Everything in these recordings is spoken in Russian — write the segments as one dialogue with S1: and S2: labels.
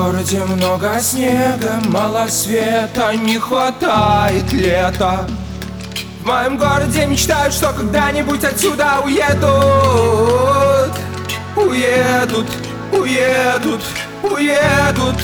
S1: городе много снега, мало света, не хватает лета. В моем городе мечтают, что когда-нибудь отсюда уедут. Уедут, уедут, уедут.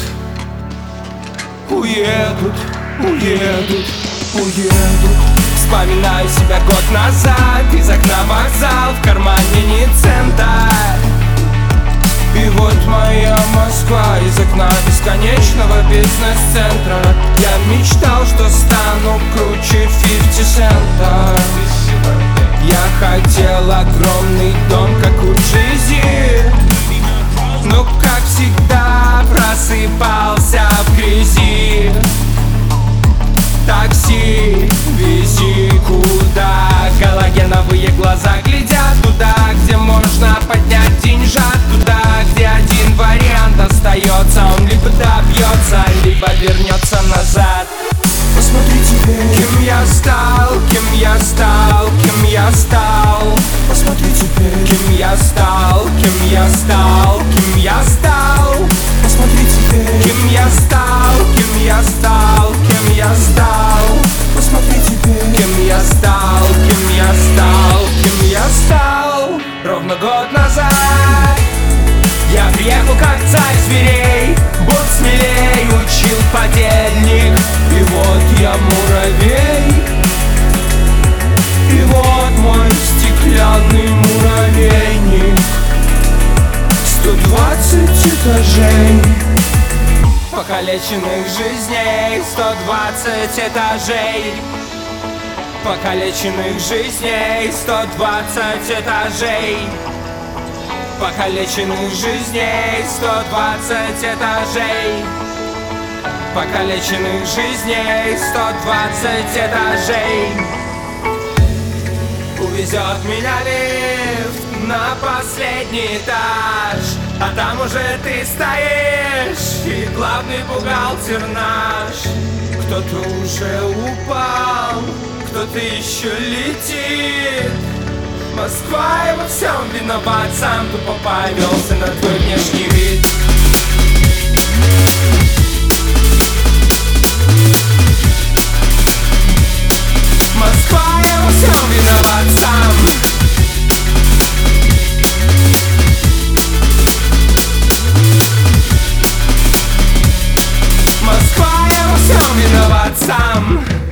S1: Уедут, уедут, уедут. Вспоминаю себя год назад, из окна вокзал, в кармане не цента. И вот моя Москва, из окна бесконечного бизнес-центра. Я мечтал, что стану круче 50 цента. Я хотел огромный дом, как у Джей-Зи, но, как всегда, просыпался в грязи. Такси, вези куда? Галогеновые глаза глядят туда, где можно поднять деньжат, туда, где один вариант остается. Он либо добьется, либо вернется назад. Посмотри теперь, кем я стал, кем я стал, кем я стал. Посмотри теперь, кем я стал, кем я стал, кем я стал. Посмотри теперь, кем я стал, кем я стал, кем я стал. Посмотри теперь, кем я стал, кем я стал, кем я стал. Ровно год назад я приехал как царь зверей, будь смелей, учил подельник. И вот я муравей, и вот мой стеклянный муравейник. 120 этажей, покалеченных жизней. 120 этажей, покалеченных жизней. 120 этажей, покалеченных жизней. 120 этажей, покалеченных жизней. 120 этажей. Увезет меня лифт на последний этаж, а там уже ты стоишь, и главный бухгалтер наш. Кто-то уже упал, кто-то еще летит. Москва и во всем виноват, сам тупо повелся на твой внешний вид. Москва и во всем виноват сам. Москва и во всем виноват сам.